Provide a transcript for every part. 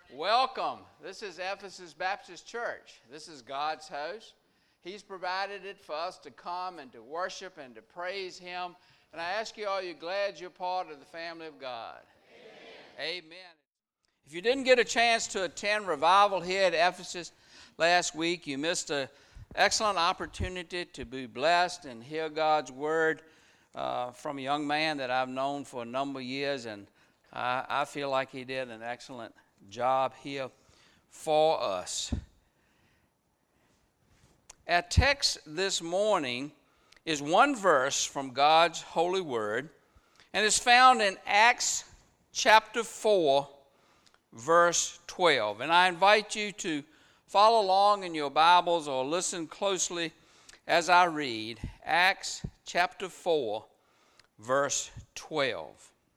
Welcome. This is Ephesus Baptist Church. This is God's house. He's provided it for us to come and to worship and to praise Him. And I ask you, are you glad you're part of the family of God? Amen. Amen. If you didn't get a chance to attend revival here at Ephesus last week, you missed an excellent opportunity to be blessed and hear God's word from a young man that I've known for a number of years, and I feel like he did an excellent job here for us. Our text this morning is one verse from God's holy word, and it's found in Acts chapter 4, verse 12. And I invite you to follow along in your Bibles or listen closely as I read Acts chapter 4, verse 12.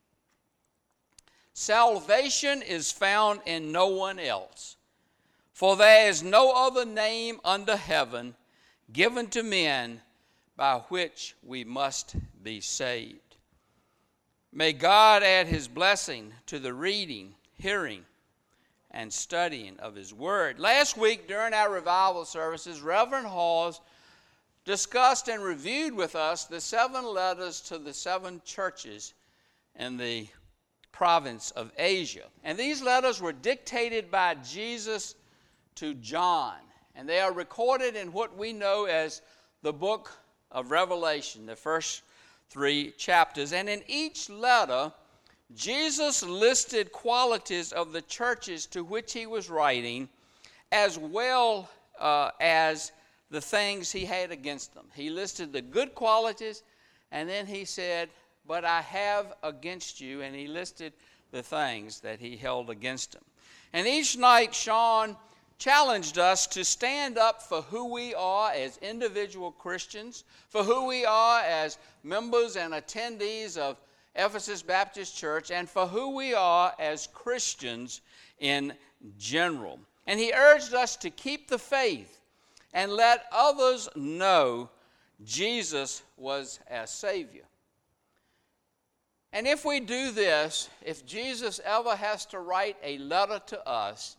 Salvation is found in no one else, for there is no other name under heaven given to men by which we must be saved. May God add His blessing to the reading, hearing, and studying of His Word. Last week during our revival services, Reverend Halls discussed and reviewed with us the 7 letters to the 7 churches in the province of Asia. And these letters were dictated by Jesus to John, and they are recorded in what we know as the book of Revelation, the first 3 chapters. And in each letter, Jesus listed qualities of the churches to which he was writing, as well as the things he had against them. He listed the good qualities, and then he said, "But I have against you," and he listed the things that he held against him. And each night, Sean challenged us to stand up for who we are as individual Christians, for who we are as members and attendees of Ephesus Baptist Church, and for who we are as Christians in general. And he urged us to keep the faith and let others know Jesus was our Savior. And if we do this, if Jesus ever has to write a letter to us,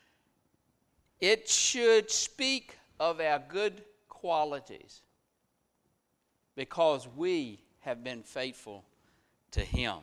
it should speak of our good qualities, because we have been faithful to Him.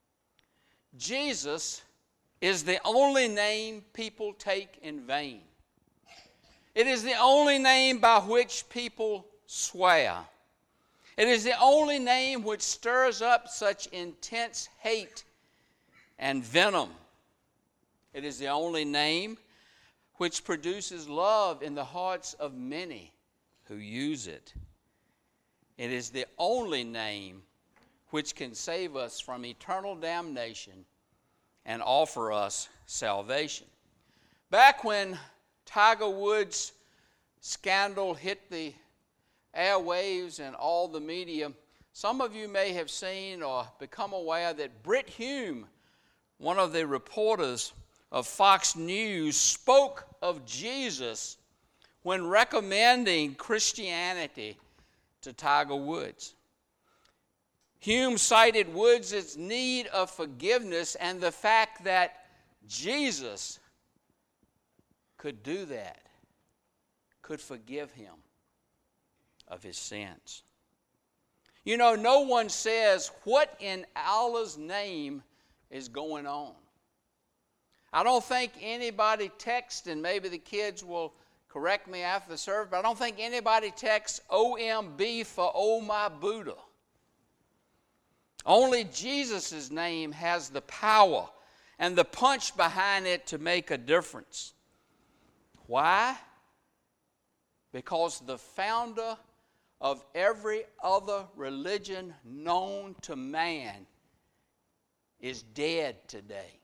Jesus is the only name people take in vain. It is the only name by which people swear. It is the only name which stirs up such intense hate and venom. It is the only name which produces love in the hearts of many who use it. It is the only name which can save us from eternal damnation and offer us salvation. Back when Tiger Woods' scandal hit the airwaves and all the media, some of you may have seen or become aware that Brit Hume, one of the reporters of Fox News, spoke of Jesus when recommending Christianity to Tiger Woods. Hume cited Woods' need of forgiveness and the fact that Jesus could do that, could forgive him of his sins. You know, no one says what in Allah's name is going on. I don't think anybody texts, and maybe the kids will correct me after the service, but I don't think anybody texts OMB for Oh My Buddha. Only Jesus' name has the power and the punch behind it to make a difference. Why? Because the founder of every other religion known to man is dead today.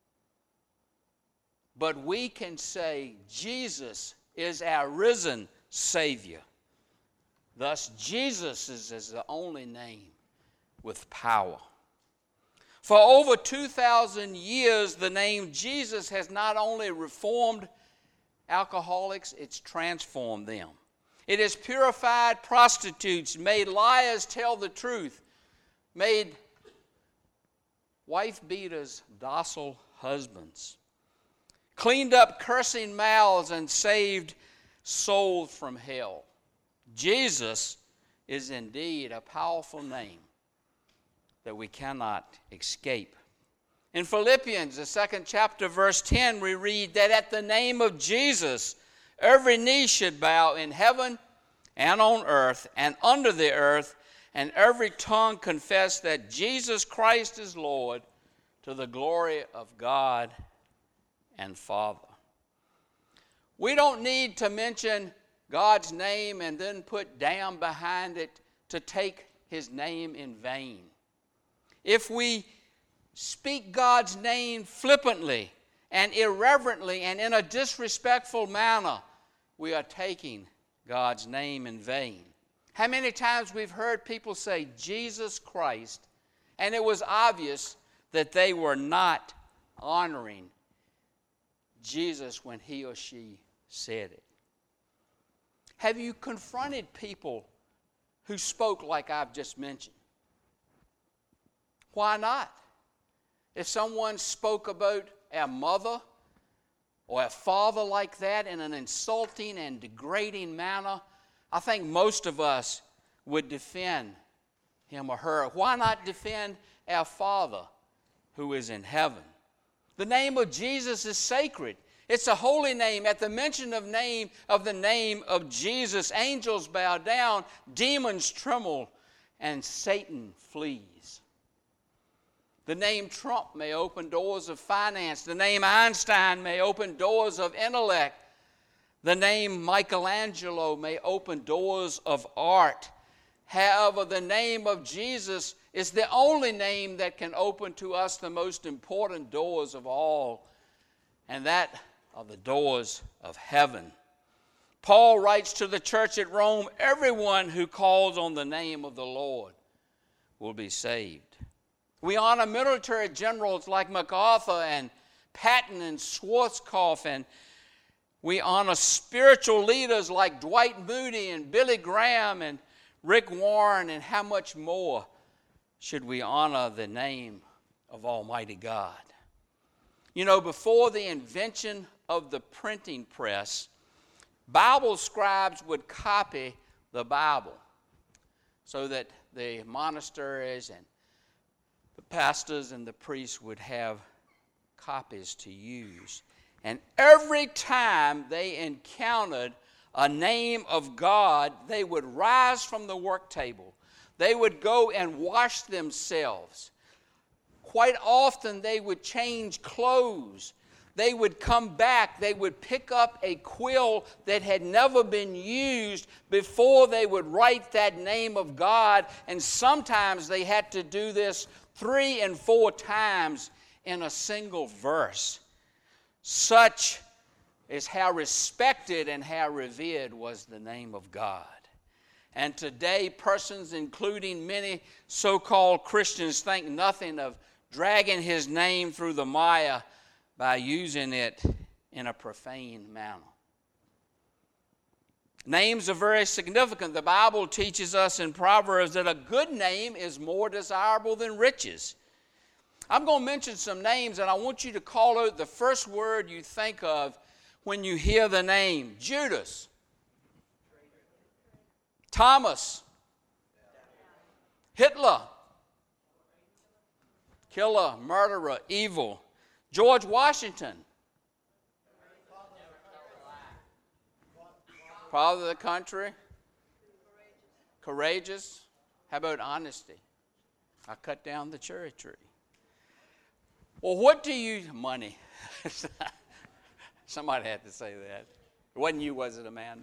But we can say Jesus is our risen Savior. Thus, Jesus is the only name with power. For over 2,000 years, the name Jesus has not only reformed alcoholics, it's transformed them. It has purified prostitutes, made liars tell the truth, made wife beaters docile husbands. cleaned up cursing mouths, and saved souls from hell. Jesus is indeed a powerful name that we cannot escape. In Philippians, the 2nd chapter, verse 10, we read that at the name of Jesus, every knee should bow in heaven and on earth and under the earth, and every tongue confess that Jesus Christ is Lord, to the glory of God and Father. We don't need to mention God's name and then put damn behind it to take his name in vain. If we speak God's name flippantly and irreverently and in a disrespectful manner, we are taking God's name in vain. How many times we've heard people say Jesus Christ, and it was obvious that they were not honoring Jesus when he or she said it. Have you confronted people who spoke like I've just mentioned? Why not? If someone spoke about our mother or our father like that in an insulting and degrading manner, I think most of us would defend him or her. Why not defend our Father who is in heaven? The name of Jesus is sacred. It's a holy name. At the mention of the name of Jesus, angels bow down, demons tremble, and Satan flees. The name Trump may open doors of finance. The name Einstein may open doors of intellect. The name Michelangelo may open doors of art. However, the name of Jesus is the only name that can open to us the most important doors of all, and that are the doors of heaven. Paul writes to the church at Rome, everyone who calls on the name of the Lord will be saved. We honor military generals like MacArthur and Patton and Schwarzkopf, and we honor spiritual leaders like Dwight Moody and Billy Graham and Rick Warren, and how much more should we honor the name of Almighty God? You know, before the invention of the printing press, Bible scribes would copy the Bible so that the monasteries and the pastors and the priests would have copies to use. And every time they encountered a name of God, they would rise from the work table. They would go and wash themselves. Quite often they would change clothes. They would come back. They would pick up a quill that had never been used before they would write that name of God. And sometimes they had to do this 3 and 4 times in a single verse. Such is how respected and how revered was the name of God. And today, persons, including many so-called Christians, think nothing of dragging his name through the mire by using it in a profane manner. Names are very significant. The Bible teaches us in Proverbs that a good name is more desirable than riches. I'm going to mention some names, and I want you to call out the first word you think of when you hear the name. Judas. Thomas. Hitler. Killer, murderer, evil. George Washington. Father of the country. Courageous. How about honesty? I cut down the cherry tree. Well, what do you... Money. Somebody had to say that. It wasn't you, was it, Amanda?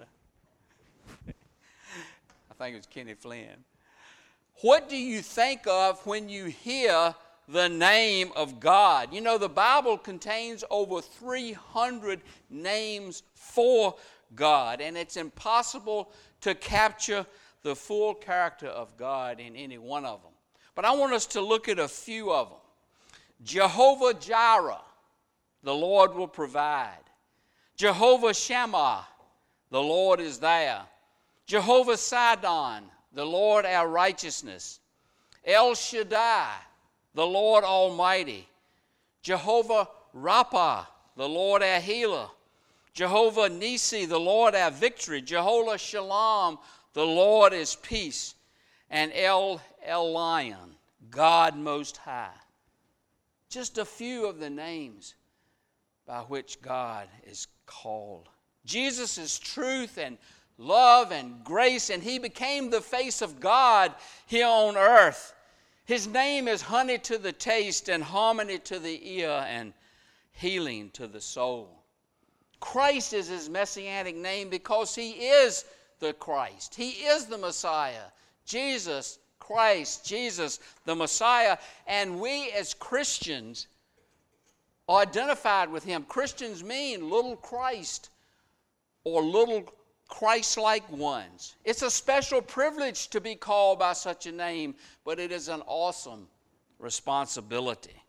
I think it was Kenny Flynn. What do you think of when you hear the name of God? You know, the Bible contains over 300 names for God, and it's impossible to capture the full character of God in any one of them. But I want us to look at a few of them. Jehovah Jireh, the Lord will provide. Jehovah Shammah, the Lord is there. Jehovah Sidon, the Lord our righteousness. El Shaddai, the Lord Almighty. Jehovah Rapha, the Lord our healer. Jehovah Nissi, the Lord our victory. Jehovah Shalom, the Lord is peace. And El Elyon, God Most High. Just a few of the names by which God is called. Jesus is truth and love and grace, and he became the face of God here on earth. His name is honey to the taste and harmony to the ear and healing to the soul. Christ is his messianic name because he is the Christ. He is the Messiah. Jesus Christ, Jesus the Messiah. And we as Christians are identified with him. Christians mean little Christ or little Christ-like ones. It's a special privilege to be called by such a name, but it is an awesome responsibility.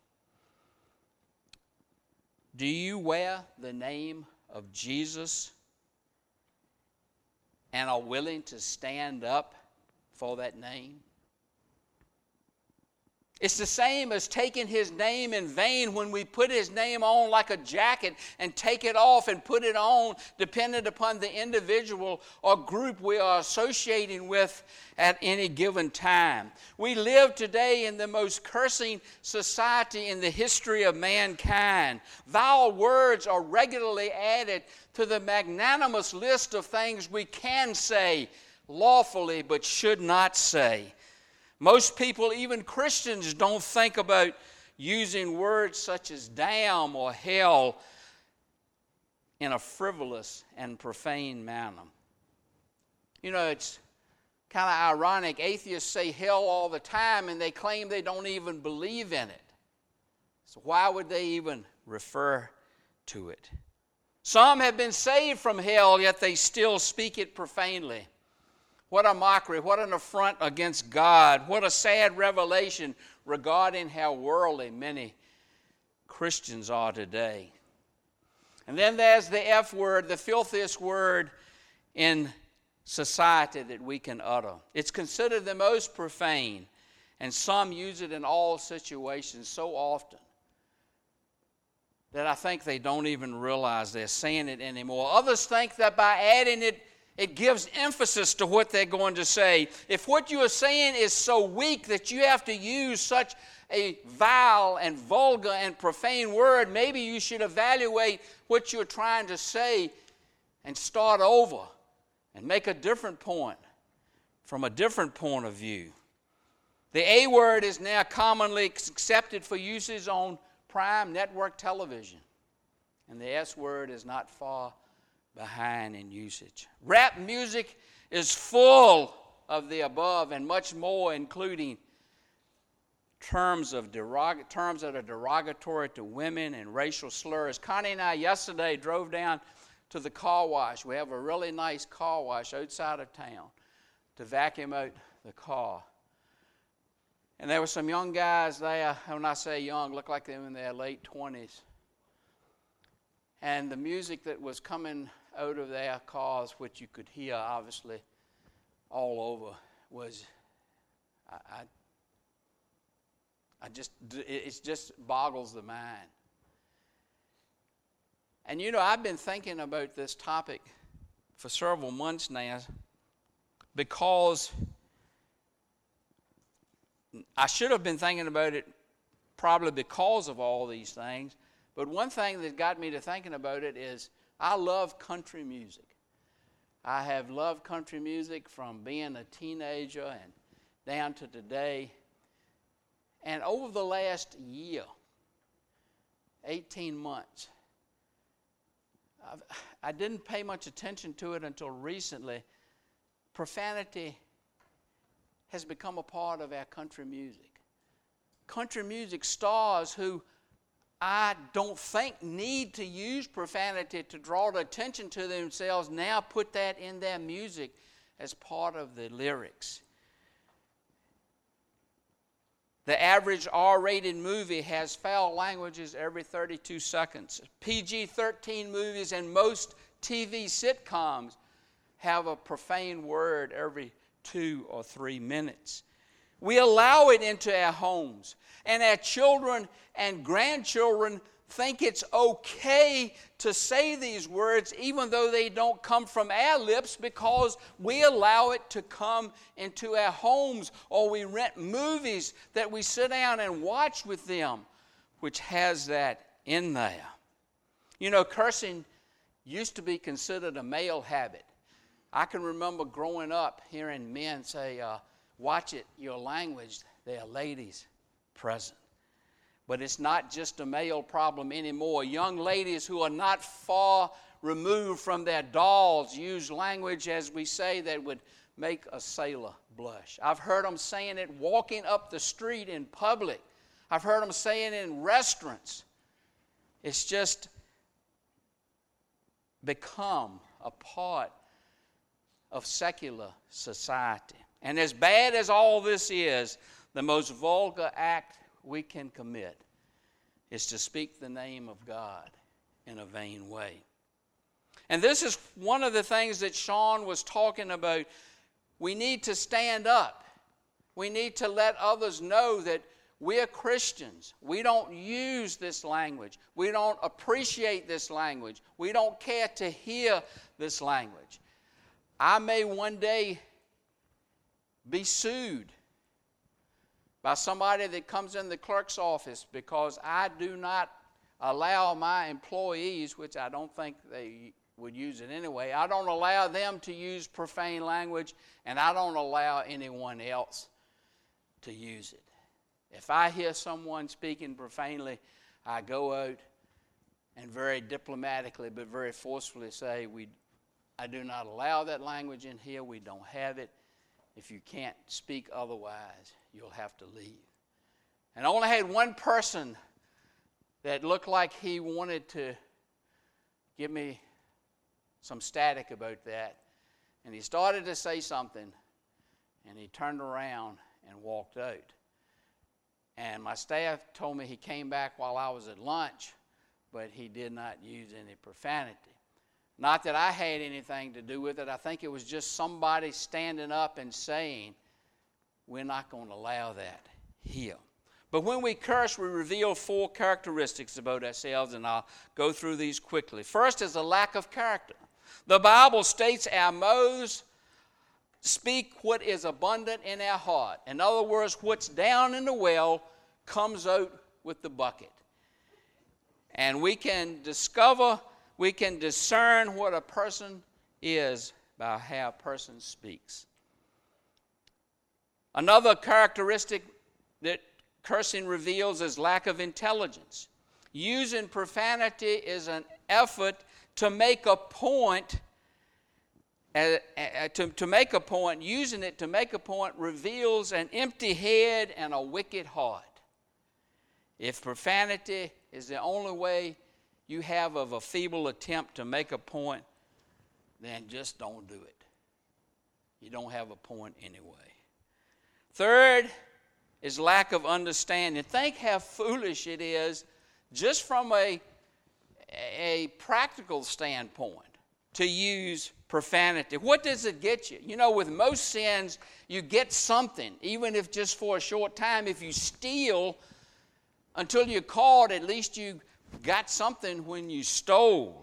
Do you wear the name of Jesus and are willing to stand up for that name? It's the same as taking his name in vain when we put his name on like a jacket and take it off and put it on dependent upon the individual or group we are associating with at any given time. We live today in the most cursing society in the history of mankind. Vile words are regularly added to the magnanimous list of things we can say lawfully but should not say. Most people, even Christians, don't think about using words such as damn or hell in a frivolous and profane manner. You know, it's kind of ironic. Atheists say hell all the time and they claim they don't even believe in it. So why would they even refer to it? Some have been saved from hell, yet they still speak it profanely. What a mockery, what an affront against God, what a sad revelation regarding how worldly many Christians are today. And then there's the F word, the filthiest word in society that we can utter. It's considered the most profane, and some use it in all situations so often that I think they don't even realize they're saying it anymore. Others think that by adding it, it gives emphasis to what they're going to say. If what you are saying is so weak that you have to use such a vile and vulgar and profane word, maybe you should evaluate what you're trying to say and start over and make a different point from a different point of view. The A word is now commonly accepted for usage on prime network television, and the S word is not far behind in usage. Rap music is full of the above and much more, including terms that are derogatory to women and racial slurs. Connie and I yesterday drove down to the car wash. We have a really nice car wash outside of town to vacuum out the car. And there were some young guys there, when I say young, looked like they were in their late 20s. And the music that was coming out of their cars, which you could hear obviously all over, was, it just boggles the mind. And you know, I've been thinking about this topic for several months now because I should have been thinking about it probably because of all these things. But one thing that got me to thinking about it is I love country music. I have loved country music from being a teenager and down to today. And over the last year, 18 months, I didn't pay much attention to it until recently. Profanity has become a part of our country music. Country music stars who I don't think need to use profanity to draw the attention to themselves now put that in their music as part of the lyrics. The average R-rated movie has foul languages every 32 seconds. PG-13 movies and most TV sitcoms have a profane word every 2 or 3 minutes. We allow it into our homes, and our children and grandchildren think it's okay to say these words even though they don't come from our lips, because we allow it to come into our homes, or we rent movies that we sit down and watch with them, which has that in there. You know, cursing used to be considered a male habit. I can remember growing up hearing men say, watch it, your language, there are ladies present. But it's not just a male problem anymore. Young ladies who are not far removed from their dolls use language, as we say, that would make a sailor blush. I've heard them saying it walking up the street in public. I've heard them saying it in restaurants. It's just become a part of secular society. And as bad as all this is, the most vulgar act we can commit is to speak the name of God in a vain way. And this is one of the things that Sean was talking about. We need to stand up. We need to let others know that we're Christians. We don't use this language. We don't appreciate this language. We don't care to hear this language. I may one day be sued by somebody that comes in the clerk's office because I do not allow my employees, which I don't think they would use it anyway, I don't allow them to use profane language, and I don't allow anyone else to use it. If I hear someone speaking profanely, I go out and very diplomatically but very forcefully say, I do not allow that language in here. We don't have it. If you can't speak otherwise, you'll have to leave. And I only had one person that looked like he wanted to give me some static about that. And he started to say something, and he turned around and walked out. And my staff told me he came back while I was at lunch, but he did not use any profanity. Not that I had anything to do with it. I think it was just somebody standing up and saying, we're not going to allow that here. But when we curse, we reveal 4 characteristics about ourselves, and I'll go through these quickly. First is a lack of character. The Bible states our mouths speak what is abundant in our heart. In other words, what's down in the well comes out with the bucket. And we can discover, we can discern what a person is by how a person speaks. Another characteristic that cursing reveals is lack of intelligence. Using profanity is an effort to make a point. To make a point, using it to make a point reveals an empty head and a wicked heart. If profanity is the only way you have of a feeble attempt to make a point, then just don't do it. You don't have a point anyway. Third is lack of understanding. Think how foolish it is just from a practical standpoint to use profanity. What does it get you? You know, with most sins, you get something, even if just for a short time. If you steal until you're caught, at least you got something when you stole.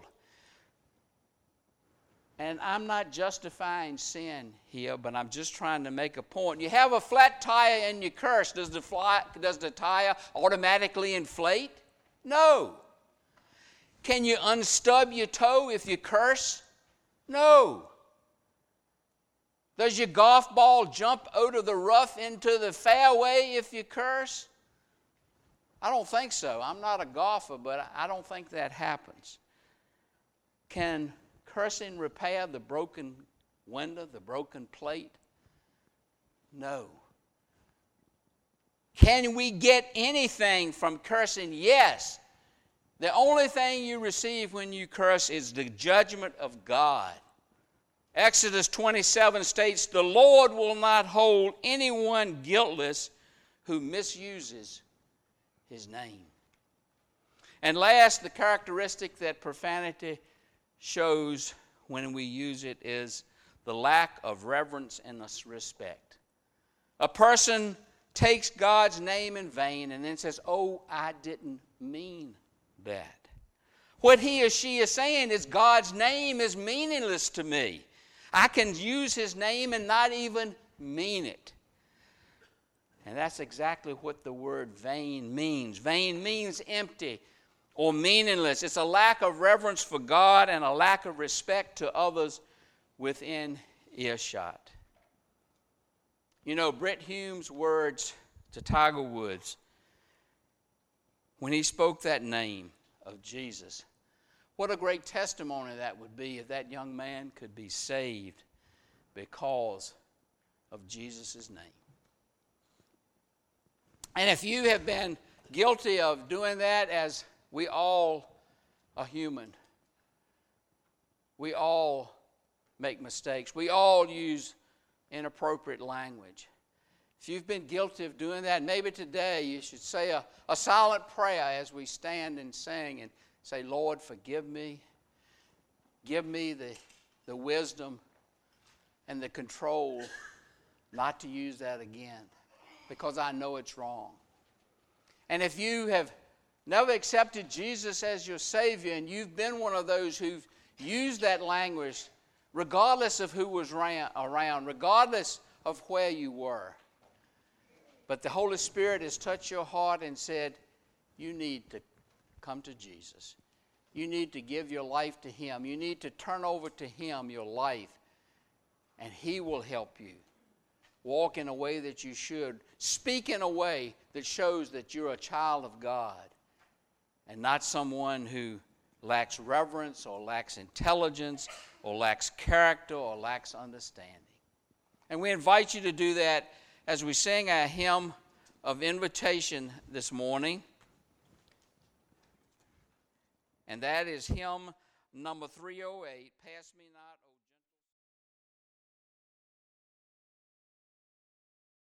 And I'm not justifying sin here, but I'm just trying to make a point. You have a flat tire and you curse. Does the tire automatically inflate? No. Can you unstub your toe if you curse? No. Does your golf ball jump out of the rough into the fairway if you curse? I don't think so. I'm not a golfer, but I don't think that happens. Can cursing repair the broken window, the broken plate? No. Can we get anything from cursing? Yes. The only thing you receive when you curse is the judgment of God. Exodus 27 states, the Lord will not hold anyone guiltless who misuses his name. And last, the characteristic that profanity shows when we use it is the lack of reverence and respect. A person takes God's name in vain and then says, oh, I didn't mean that. What he or she is saying is God's name is meaningless to me. I can use his name and not even mean it. And that's exactly what the word vain means. Vain means empty or meaningless. It's a lack of reverence for God and a lack of respect to others within earshot. You know, Bret Hume's words to Tiger Woods when he spoke that name of Jesus, what a great testimony that would be if that young man could be saved because of Jesus' name. And if you have been guilty of doing that, as we all are human, we all make mistakes, we all use inappropriate language. If you've been guilty of doing that, maybe today you should say a silent prayer as we stand and sing and say, Lord, forgive me. Give me the wisdom and the control not to use that again, because I know it's wrong. And if you have never accepted Jesus as your Savior and you've been one of those who've used that language, regardless of who was around, regardless of where you were, but the Holy Spirit has touched your heart and said, you need to come to Jesus. You need to give your life to him. You need to turn over to him your life, and he will help you walk in a way that you should, speak in a way that shows that you're a child of God and not someone who lacks reverence or lacks intelligence or lacks character or lacks understanding. And we invite you to do that as we sing our hymn of invitation this morning. And that is hymn number 308, Pass Me Not, O